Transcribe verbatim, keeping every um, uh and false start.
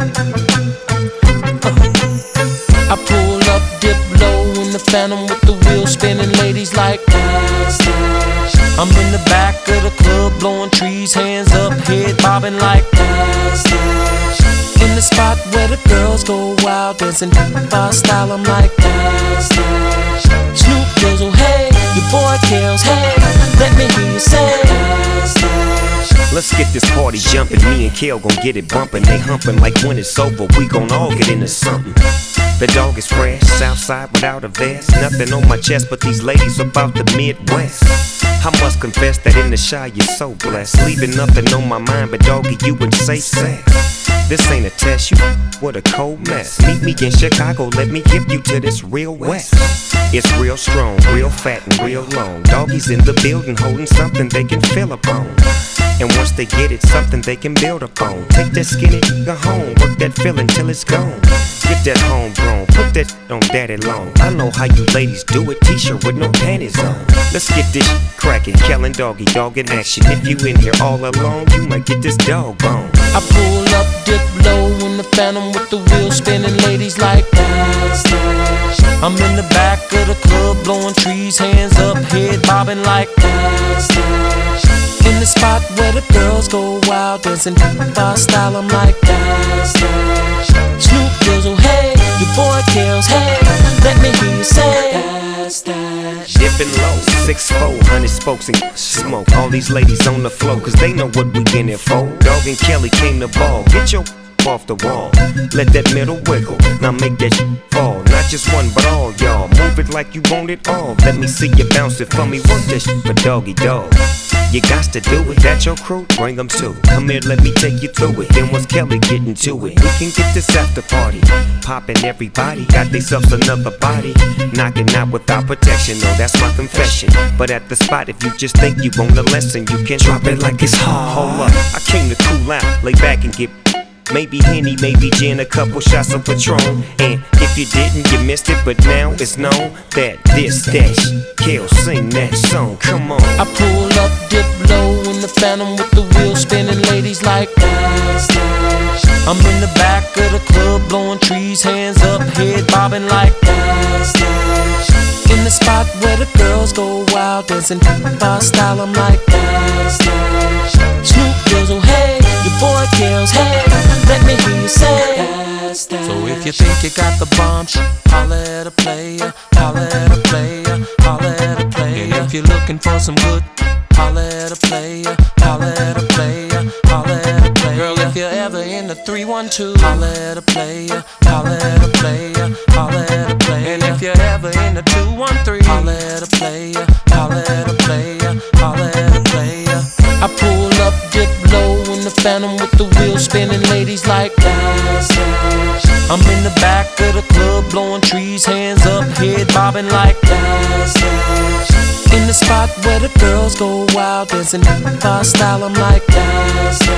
I pull up, dip low in the Phantom with the wheel spinning, ladies like dash, dash. I'm in the back of the club blowing trees, hands up, head bobbing like dash, dash. In the spot where the girls go wild, dancing by style, I'm like dash, dash. Snoop Dizzle, hey, your boy Kills, hey, let me hear you say dash, dash. Let's get this party jumping, me and Kel gon' get it bumping. They humping like when it's over, we gon' all get into something. The dog is fresh, Southside without a vest. Nothing on my chest but these ladies about the Midwest. I must confess that in the shy you're so blessed, leaving nothing on my mind but doggy, you would say sex. This ain't a test, you what a cold mess. Meet me in Chicago, let me give you to this real West. It's real strong, real fat and real long. Doggies in the building holding something they can feel upon. And once they get it, something they can build upon. Take that skinny nigga home, work that feeling till it's gone. Get that homegrown, put that on daddy long. I know how you ladies do it, t-shirt with no panties on. Let's get this crackin', Kel and Doggy Dog in action. If you in here all alone, you might get this dog bone. I pull up, dip low in the Phantom with the wheel spinning, ladies like dash, dash. I'm in the back of the club blowing trees, hands up, head bobbing like dash, dash. In the spot where the girls go wild, dancing by style, I'm like dash, dash. Snoop Dizzle, hey, your boy Kills, hey, let me hear you say dash, dash. Dipping low, six four, hundred spokes and smoke. All these ladies on the floor, cause they know what we in it for. Dog and Kelly came to ball, get your off the wall. Let that middle wiggle, now make that fall. Not just one, but all y'all. Move it like you want it all. Let me see you bounce it for me. Work that shit for Doggy Dog. You got to do it, that your crew, bring them too. Come here, let me take you through it. Then once Kelly getting to it, we can get this after party. Poppin' everybody, got themselves another body. Knocking out without protection, no, that's my confession. But at the spot, if you just think you want a lesson, you can drop it like it's hard. Hold up, I came to cool out, lay back and get maybe Henny, maybe gin, a couple shots of Patron. And if you didn't, you missed it, but now it's known that this dash, Kel, sing that song, come on. I pull up, dip low in the Phantom with the wheel spinning, ladies like dash, dash. I'm in the back of the club blowing trees, hands up, head bobbing like dash, dash. In the spot where the girls go wild, dancing by style, I'm like dash, dash. Snoop Dizzle, hey, your boy Kills, hey, let me hear you say dash, dash. So if you think you got the bomb, holla at a player, holla at a player, holla at a player. And if you're looking for some good, holla at a player, holla at a player, holla at a player. Girl, if you're ever in the three one two, holla at a player, holla at a player, holla at a player. And if you're ever in the two one three, holla at a player, holla at a player, holla at a player. I pull up, dip low in the Phantom with the wheel spinning, ladies like dash, dash. I'm in the back of the club blowing trees, hands up, head bobbing like dash, dash. In the spot where the girls go wild, dancing by style, I'm like dash, dash.